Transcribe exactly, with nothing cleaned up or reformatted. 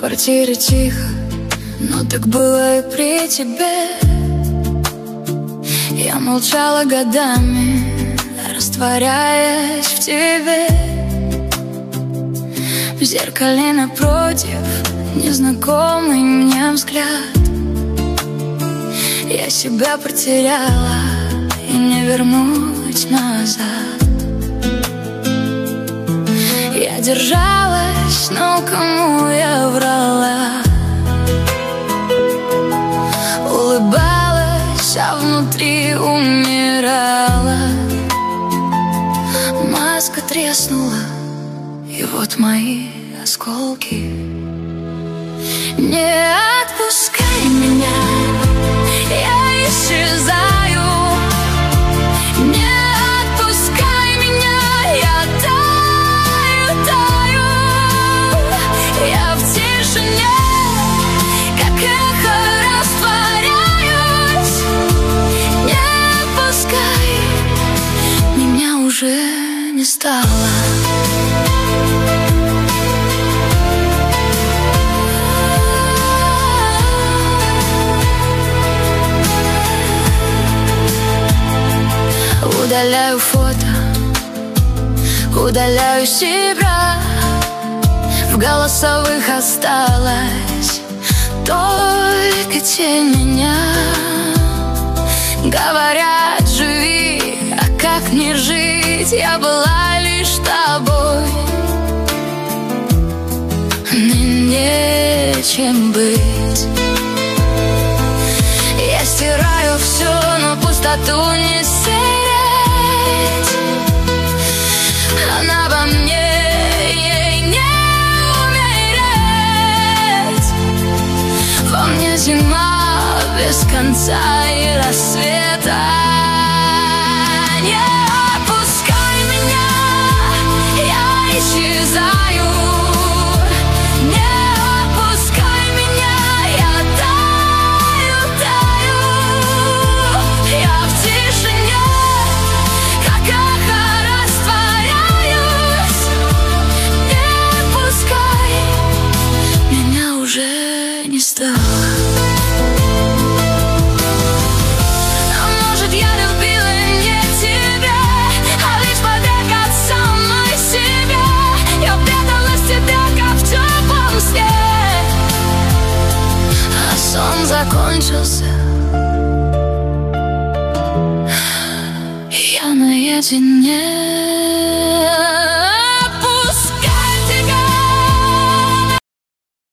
квартире тихо, но так было и при тебе. Я молчала годами, растворяясь в тебе. В зеркале напротив незнакомый мне взгляд. Я себя потеряла и не вернуть назад. Я держалась, но кому я врала? Улыбалась, а внутри умирала. Маска треснула, и вот мои осколки. Не отпускай меня, я исчезаю. Не отпускай меня, я таю, таю. Я в тишине, как эхо, растворяюсь. Не отпускай, меня уже не стало. Удаляю фото, удаляю себя. В голосовых осталась только тень меня. Говорят, живи, а как не жить? Я была лишь тобой, мне нечем быть. Я стираю все, но пустоту не стереть. Она во мне, ей не умереть. Во мне зима без конца и рассвета. Не отпускай меня, я исчезаю. Не отпускай меня, я таю, таю. Я в тишине, как эхо, растворяюсь. Не отпускай, меня уже не стало. Сон закончился, я наедине.